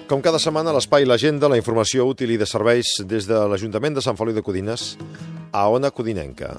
Com cada setmana, l'espai L'Agenda, la informació útil i de serveis des de l'Ajuntament de Sant Feliu de Codines a Ona Codinenca.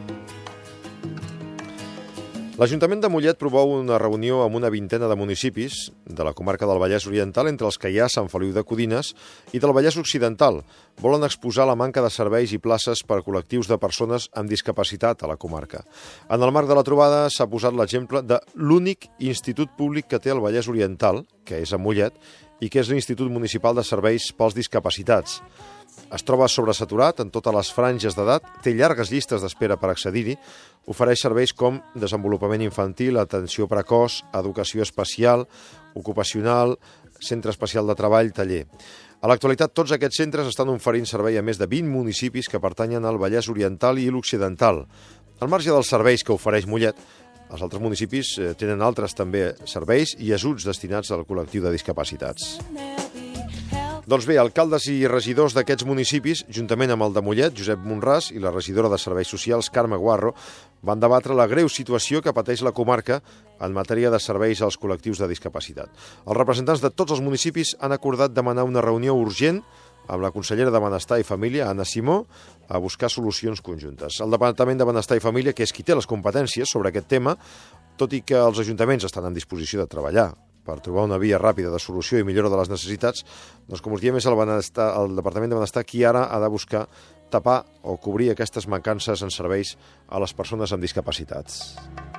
L'Ajuntament de Mollet promou una reunió amb una vintena de municipis de la comarca del Vallès Oriental, entre els que hi ha Sant Feliu de Codines, i del Vallès Occidental. Volen exposar la manca de serveis i places per a col·lectius de persones amb discapacitat a la comarca. En el marc de la trobada s'ha posat l'exemple de l'únic institut públic que té el Vallès Oriental, que és a Mollet, i que és l'Institut Municipal de Serveis pels Discapacitats. Es troba sobresaturat en totes les franges d'edat, té llargues llistes d'espera per accedir-hi, ofereix serveis com desenvolupament infantil, atenció precoç, educació especial, ocupacional, centre especial de treball, taller. A l'actualitat, tots aquests centres estan oferint servei a més de 20 municipis que pertanyen al Vallès Oriental i l'Occidental. Al marge dels serveis que ofereix Mollet, els altres municipis tenen altres també serveis i ajuts destinats al col·lectiu de discapacitats. Doncs bé, alcaldes i regidors d'aquests municipis, juntament amb el de Mollet, Josep Monràs, i la regidora de Serveis Socials, Carme Guarro, van debatre la greu situació que pateix la comarca en matèria de serveis als col·lectius de discapacitat. Els representants de tots els municipis han acordat demanar una reunió urgent amb la consellera de Benestar i Família, Anna Simó, a buscar solucions conjuntes. El Departament de Benestar i Família, que és qui té les competències sobre aquest tema, tot i que els ajuntaments estan en disposició de treballar per trobar una via ràpida de solució i millora de les necessitats, doncs com us diem, és el Departament de Benestar qui ara ha de buscar tapar o cobrir aquestes mancances en serveis a les persones amb discapacitats.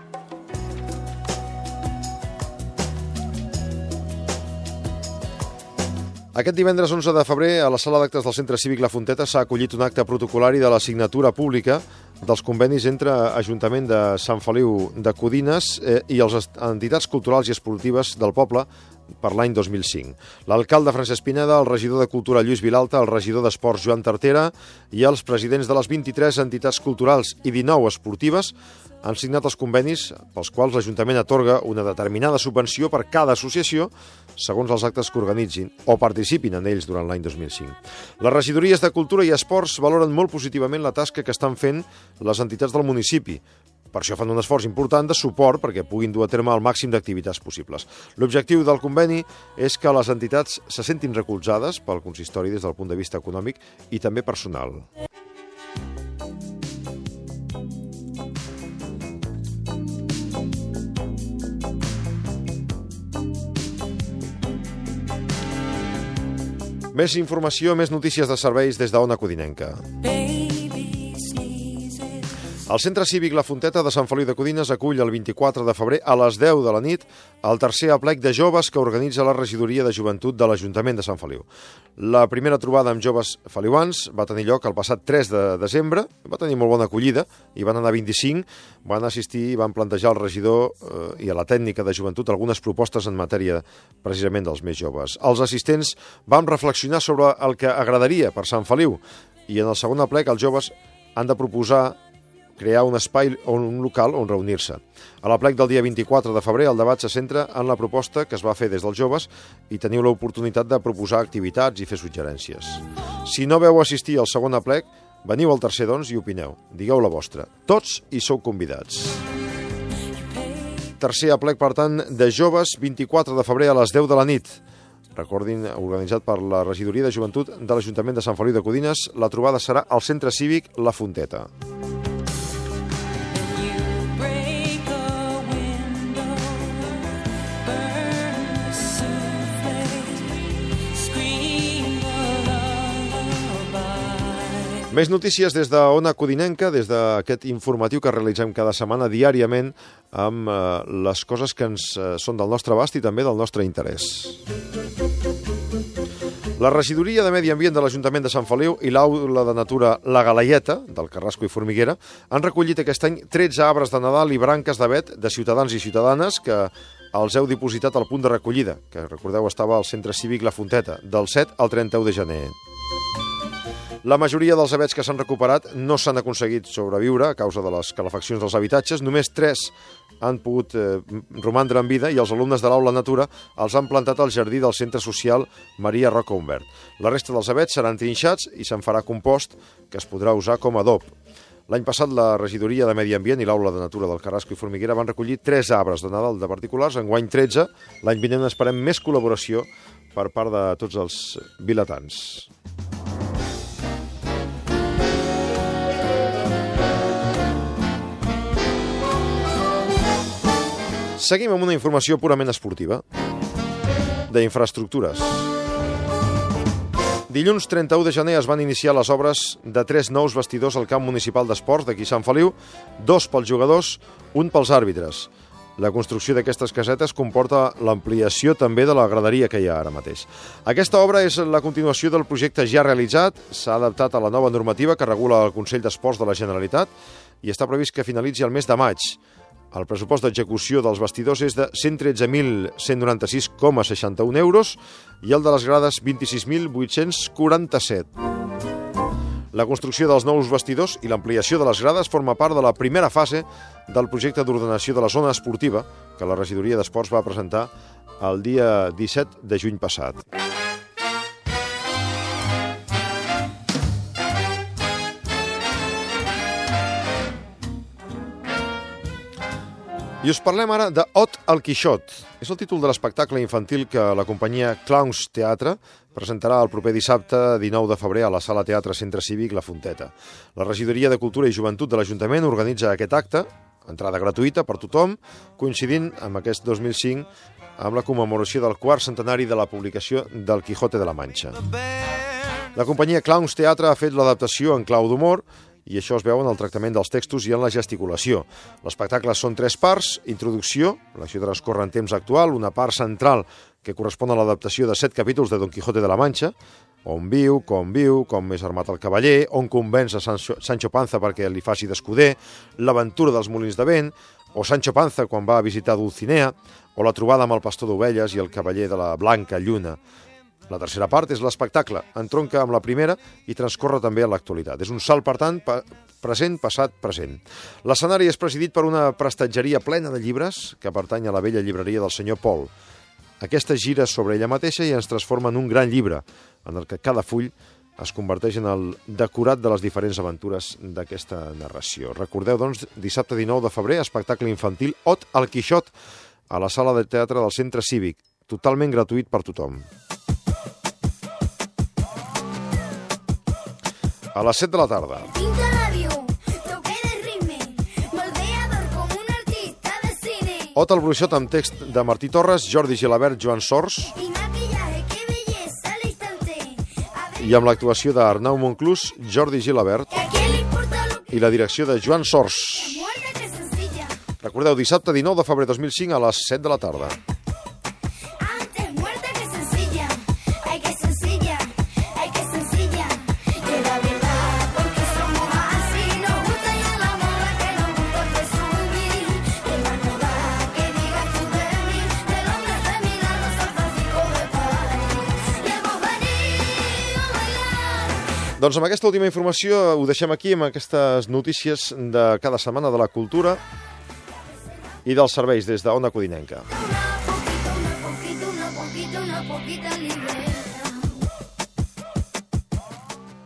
Aquest divendres 11 de febrer, a la sala d'actes del Centre Cívic La Fonteta s'ha acollit un acte protocolari de la signatura pública dels convenis entre Ajuntament de Sant Feliu de Codines i les entitats culturals i esportives del poble per l'any 2005. L'alcalde Francesc Pineda, el regidor de Cultura Lluís Vilalta, el regidor d'Esports Joan Tartera i els presidents de les 23 entitats culturals i 19 esportives han signat els convenis pels quals l'Ajuntament atorga una determinada subvenció per cada associació segons els actes que organitzin o participin en ells durant l'any 2005. Les regidories de Cultura i Esports valoren molt positivament la tasca que estan fent les entitats del municipi. Per això fan un esforç important de suport perquè puguin dur a terme el màxim d'activitats possibles. L'objectiu del conveni és que les entitats se sentin recolzades pel consistori des del punt de vista econòmic i també personal. Més informació, més notícies de serveis des d'Ona Codinenca. El Centre Cívic La Fonteta de Sant Feliu de Codines acull el 24 de febrer a les 10 de la nit el tercer aplec de joves que organitza la Regidoria de Joventut de l'Ajuntament de Sant Feliu. La primera trobada amb joves feliuans va tenir lloc el passat 3 de desembre, va tenir molt bona acollida, hi van anar 25, van assistir i van plantejar al regidor i a la tècnica de joventut algunes propostes en matèria precisament dels més joves. Els assistents van reflexionar sobre el que agradaria per Sant Feliu i en el segon aplec els joves han de proposar crear un espai o un local on reunir-se. A l'aplec del dia 24 de febrer el debat se centra en la proposta que es va fer des dels joves i teniu l'oportunitat de proposar activitats i fer suggerències. Si no veu assistir al segon aplec, veniu al tercer, doncs, i opineu. Digueu la vostra. Tots hi sou convidats. Tercer aplec, per tant, de joves, 24 de febrer a les 10 de la nit. Recordin, organitzat per la Regidoria de Joventut de l'Ajuntament de Sant Feliu de Codines, la trobada serà al Centre Cívic La Fonteta. Més notícies des d'Ona Codinenca, des d'aquest informatiu que realitzem cada setmana diàriament amb les coses que ens són del nostre abast i també del nostre interès. La Regidoria de Medi Ambient de l'Ajuntament de Sant Feliu i l'Aula de Natura La Galaieta, del Carrasco i Formiguera, han recollit aquest any 13 arbres de Nadal i branques d'avet de ciutadans i ciutadanes que els heu dipositat al punt de recollida, que recordeu estava al Centre Cívic La Fonteta, del 7 al 31 de gener. La majoria dels avets que s'han recuperat no s'han aconseguit sobreviure a causa de les calefaccions dels habitatges. Només 3 han pogut romandre en vida i els alumnes de l'Aula Natura els han plantat al jardí del Centre Social Maria Roca Humbert. La resta dels avets seran trinxats i se'n farà compost que es podrà usar com a adob. L'any passat la Regidoria de Medi Ambient i l'Aula de Natura del Carrasco i Formiguera van recollir 3 arbres de Nadal de particulars, enguany 13. L'any vinent esperem més col·laboració per part de tots els vilatans. Seguim amb una informació purament esportiva, d'infraestructures. Dilluns 31 de gener es van iniciar les obres de 3 nous vestidors al camp municipal d'esports d'aquí Sant Feliu, 2 pels jugadors, 1 pels àrbitres. La construcció d'aquestes casetes comporta l'ampliació també de la graderia que hi ha ara mateix. Aquesta obra és la continuació del projecte ja realitzat, s'ha adaptat a la nova normativa que regula el Consell d'Esports de la Generalitat i està previst que finalitzi el mes de maig. El pressupost d'execució dels vestidors és de 113.196,61 euros i el de les grades 26.847. La construcció dels nous vestidors i l'ampliació de les grades forma part de la primera fase del projecte d'ordenació de la zona esportiva que la regidoria d'Esports va presentar el dia 17 de juny passat. I us parlem ara de Ot al Quixot. És el títol de l'espectacle infantil que la companyia Clowns Teatre presentarà el proper dissabte 19 de febrer a la Sala Teatre Centre Cívic La Fonteta. La Regidoria de Cultura i Joventut de l'Ajuntament organitza aquest acte, entrada gratuïta per tothom, coincidint amb aquest 2005 amb la commemoració del 4è centenari de la publicació del Quijote de la Manxa. La companyia Clowns Teatre ha fet l'adaptació en clau d'humor i això es veu en el tractament dels textos i en la gesticulació. L'espectacle són 3 parts: introducció, l'acció transcorre en temps actual, una part central que correspon a l'adaptació de 7 capítols de Don Quijote de la Manxa, on viu, com és armat el cavaller, on convenç a Sancho Panza perquè li faci d'escuder, l'aventura dels molins de vent, o Sancho Panza quan va a visitar Dulcinea, o la trobada amb el pastor d'ovelles i el cavaller de la Blanca Lluna. La tercera part és l'espectacle, entronca amb la primera i transcorre també a l'actualitat. És un salt, per tant, present, passat, present. L'escenari és presidit per una prestatgeria plena de llibres que pertany a la vella llibreria del senyor Pol. Aquesta gira sobre ella mateixa i ens transforma en un gran llibre, en el que cada full es converteix en el decorat de les diferents aventures d'aquesta narració. Recordeu, doncs, dissabte 19 de febrer, espectacle infantil Ot al Quixot, a la Sala de Teatre del Centre Cívic, totalment gratuït per tothom. A les 7 de la tarda. Ot al Bruixot amb text de Martí Torres, Jordi Gilabert, Joan Sors i amb l'actuació d'Arnau Monclús, Jordi Gilabert i la direcció de Joan Sors. Recordeu, dissabte 19 de febrer 2005 a les 7 de la tarda. Doncs amb aquesta última informació ho deixem aquí, amb aquestes notícies de cada setmana de la cultura i dels serveis des d'Ona Codinenca.